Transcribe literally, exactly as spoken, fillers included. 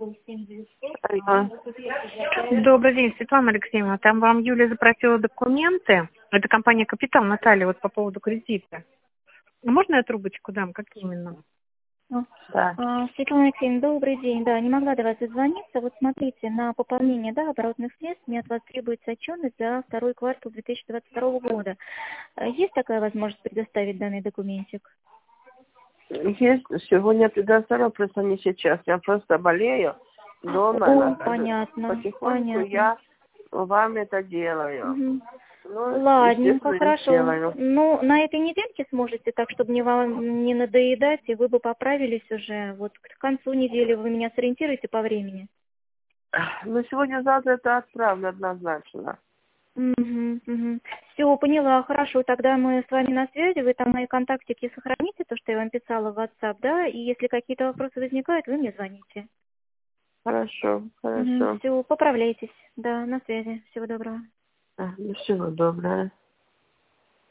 Алло. Добрый день, Светлана Алексеевна. Там вам Юлия запросила документы. Это компания «Капитал», Наталья, вот по поводу кредита. Можно я трубочку дам? Как именно? Да. А, Светлана Алексеевна, добрый день. Да, не могла до вас дозвониться. Вот смотрите, на пополнение, да, оборотных средств мне от вас требуется отчетность за второй квартал две тысячи двадцать второго года. А есть такая возможность предоставить данный документик? Есть, сегодня предоставила, просто не сейчас. Я просто болею дома. О, надо. понятно, Потихоньку понятно. я вам это делаю. Угу. Ну, Ладненько, естественно, хорошо. сделаю. Ну, на этой недельке сможете, так, чтобы мне вам не надоедать, и вы бы поправились уже. Вот к концу недели вы меня сориентируете по времени? Ну, сегодня-завтра это отправлю однозначно. Угу, угу. Все, поняла, хорошо. Тогда мы с вами на связи. Вы там мои контактики сохраните, то, что я вам писала в WhatsApp, да? И если какие-то вопросы возникают, вы мне звоните. Хорошо, хорошо. Угу. Все, поправляйтесь. Да, на связи. Всего доброго. А, ну, всего доброго.